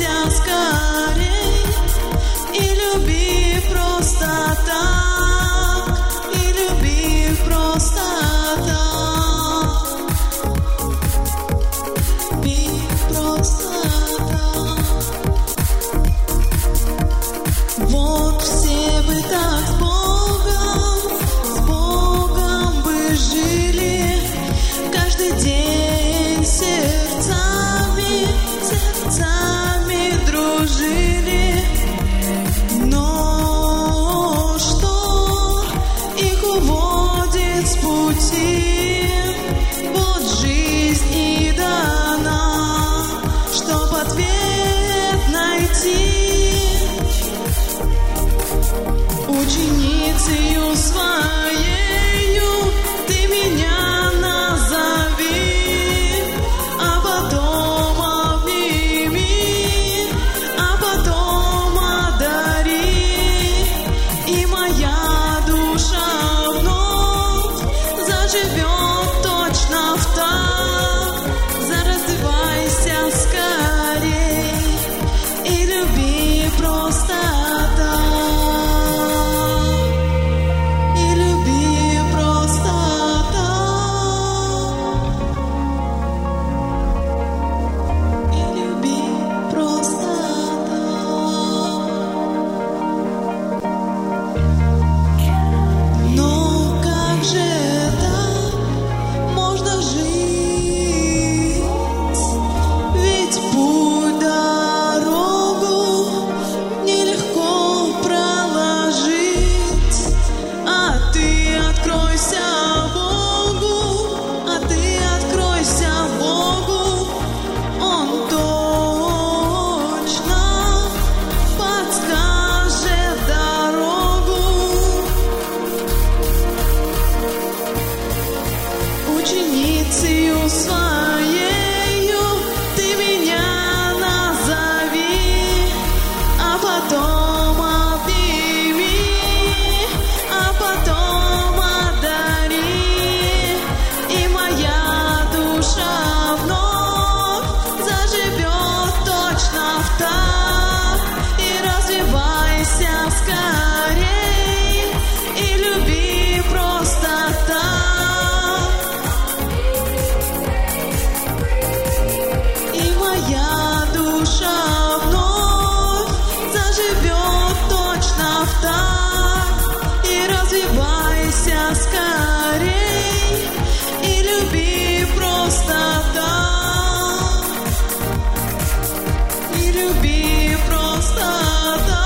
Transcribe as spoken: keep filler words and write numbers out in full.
развивайся скорей и люби просто так, и люби просто так, люби просто так. Вот все мы так с Богом, с Богом бы жили, каждый день сердцами, сердцами дружили. Но что их уводит с пути? Вот жизнь и дана, чтоб ответ найти. Ученицею своею ты меня назови, а потом обними, а потом одари, и моя душа вновь заживет точно в так. Заразвивайся скорей и люби просто так. Ученицею своею ты меня назови, а потом обними, а потом одари, и моя душа вновь заживет точно в так. И развивайся скорей и люби просто так. И развивайся скорей и люби просто так, и люби просто так.